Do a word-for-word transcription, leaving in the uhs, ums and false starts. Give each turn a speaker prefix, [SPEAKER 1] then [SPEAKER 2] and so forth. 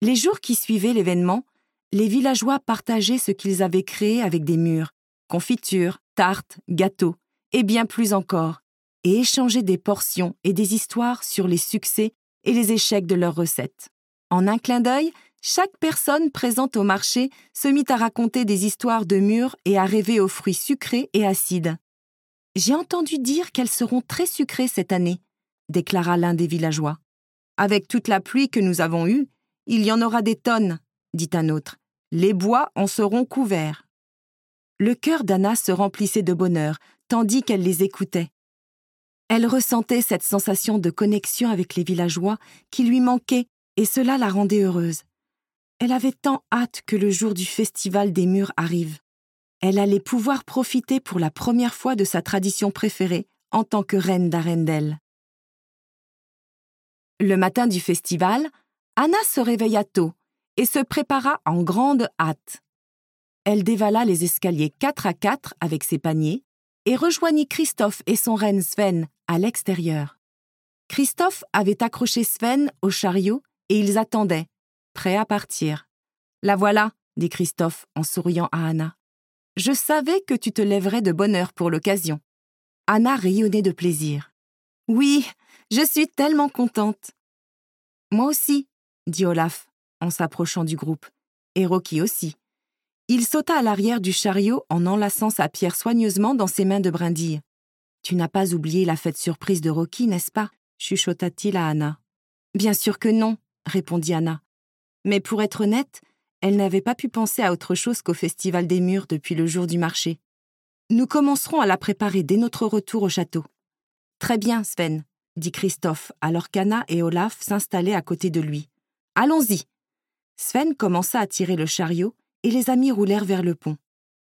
[SPEAKER 1] Les jours qui suivaient l'événement, les villageois partageaient ce qu'ils avaient créé avec des mûres, confitures, tartes, gâteaux, et bien plus encore, et échangeaient des portions et des histoires sur les succès et les échecs de leurs recettes. En un clin d'œil, chaque personne présente au marché se mit à raconter des histoires de mûres et à rêver aux fruits sucrés et acides. « J'ai entendu dire qu'elles seront très sucrées cette année », déclara l'un des villageois. « Avec toute la pluie que nous avons eue, il y en aura des tonnes, » dit un autre. « Les bois en seront couverts. » Le cœur d'Anna se remplissait de bonheur, tandis qu'elle les écoutait. Elle ressentait cette sensation de connexion avec les villageois qui lui manquait et cela la rendait heureuse. Elle avait tant hâte que le jour du festival des mûres arrive. Elle allait pouvoir profiter pour la première fois de sa tradition préférée en tant que reine d'Arendelle. Le matin du festival, Anna se réveilla tôt et se prépara en grande hâte. Elle dévala les escaliers quatre à quatre avec ses paniers et rejoignit Christophe et son renne Sven à l'extérieur. Christophe avait accroché Sven au chariot et ils attendaient, prêts à partir. « La voilà », dit Christophe en souriant à Anna. « Je savais que tu te lèverais de bonne heure pour l'occasion. » Anna rayonnait de plaisir. « Oui, je suis tellement contente. »« Moi aussi, » dit Olaf en s'approchant du groupe, et Rocky aussi. Il sauta à l'arrière du chariot en enlaçant sa pierre soigneusement dans ses mains de brindilles. « Tu n'as pas oublié la fête surprise de Rocky, n'est-ce pas ?» chuchota-t-il à Anna. « Bien sûr que non, » répondit Anna. Mais pour être honnête, elle n'avait pas pu penser à autre chose qu'au festival des mûres depuis le jour du marché. « Nous commencerons à la préparer dès notre retour au château. »« Très bien, Sven, » dit Christophe, alors qu'Anna et Olaf s'installaient à côté de lui. « Allons-y !» Sven commença à tirer le chariot et les amis roulèrent vers le pont.